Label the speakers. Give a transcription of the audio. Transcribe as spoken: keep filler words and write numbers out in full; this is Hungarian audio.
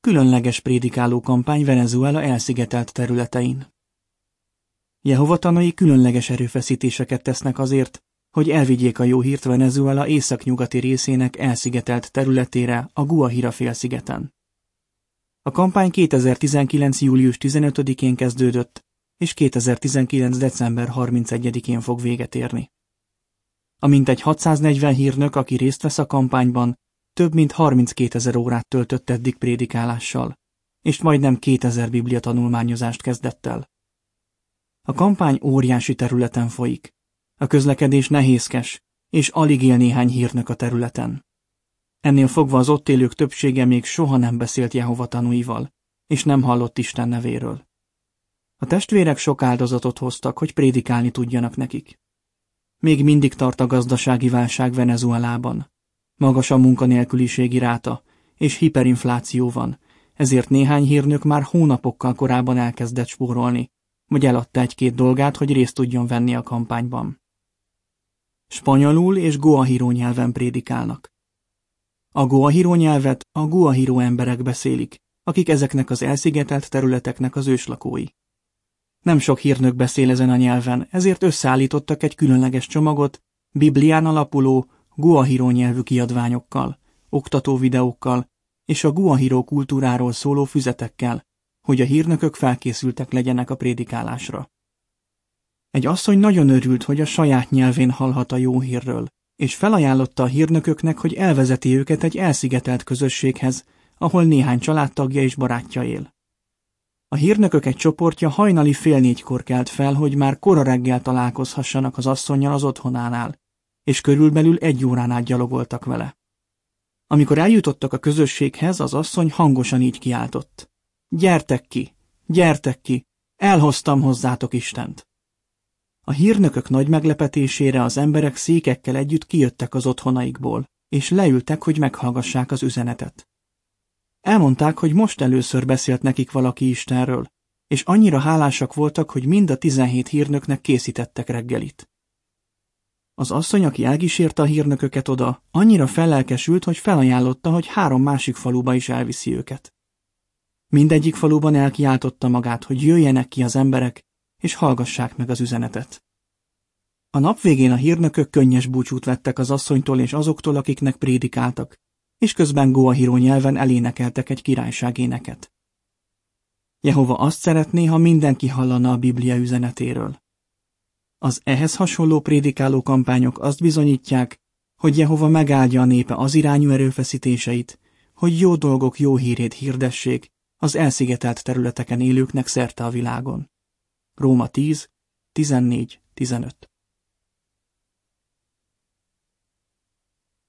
Speaker 1: különleges prédikáló kampány Venezuela elszigetelt területein. Jehova tanúi különleges erőfeszítéseket tesznek azért, hogy elvigyék a jó hírt Venezuela északnyugati részének elszigetelt területére, a Guajira félszigeten. A kampány kétezer-tizenkilenc. július tizenötödikén kezdődött, és kétezer-tizenkilenc. december harmincegyedikén fog véget érni. A mintegy hatszáznegyven hírnök, aki részt vesz a kampányban, több mint harminckétezer órát töltött eddig prédikálással, és majdnem kétezer biblia tanulmányozást kezdett el. A kampány óriási területen folyik. A közlekedés nehézkes, és alig él néhány hírnök a területen. Ennél fogva az ott élők többsége még soha nem beszélt Jehova tanúival, és nem hallott Isten nevéről. A testvérek sok áldozatot hoztak, hogy prédikálni tudjanak nekik. Még mindig tart a gazdasági válság Venezuelában. Magas a munkanélküliségi ráta, és hiperinfláció van, ezért néhány hírnök már hónapokkal korábban elkezdett spórolni, vagy eladta egy-két dolgát, hogy részt tudjon venni a kampányban. Spanyolul és guajiró nyelven prédikálnak. A guajiró nyelvet a guajiró emberek beszélik, akik ezeknek az elszigetelt területeknek az őslakói. Nem sok hírnök beszél ezen a nyelven, ezért összeállítottak egy különleges csomagot, Biblián alapuló, guajiró nyelvű kiadványokkal, oktató videókkal és a guajiró kultúráról szóló füzetekkel, hogy a hírnökök felkészültek legyenek a prédikálásra. Egy asszony nagyon örült, hogy a saját nyelvén hallhat a jó hírről, és felajánlotta a hírnököknek, hogy elvezeti őket egy elszigetelt közösséghez, ahol néhány családtagja és barátja él. A hírnökök egy csoportja hajnali fél négykor kelt fel, hogy már kora reggel találkozhassanak az asszonnyal az otthonánál, és körülbelül egy órán át gyalogoltak vele. Amikor eljutottak a közösséghez, az asszony hangosan így kiáltott: Gyertek ki, gyertek ki, elhoztam hozzátok Istent! A hírnökök nagy meglepetésére az emberek székekkel együtt kijöttek az otthonaikból, és leültek, hogy meghallgassák az üzenetet. Elmondták, hogy most először beszélt nekik valaki Istenről, és annyira hálásak voltak, hogy mind a tizenhét hírnöknek készítettek reggelit. Az asszony, aki elkísérte a hírnököket oda, annyira fellelkesült, hogy felajánlotta, hogy három másik faluba is elviszi őket. Mindegyik faluban elkiáltotta magát, hogy jöjjenek ki az emberek, és hallgassák meg az üzenetet. A nap végén a hírnökök könnyes búcsút vettek az asszonytól és azoktól, akiknek prédikáltak, és közben guajiró nyelven elénekeltek egy királyságéneket. Jehova azt szeretné, ha mindenki hallana a Biblia üzenetéről. Az ehhez hasonló prédikáló kampányok azt bizonyítják, hogy Jehova megáldja a népe az irányú erőfeszítéseit, hogy jó dolgok jó hírét hirdessék az elszigetelt területeken élőknek szerte a világon. Róma tíz, tizennégy, tizenöt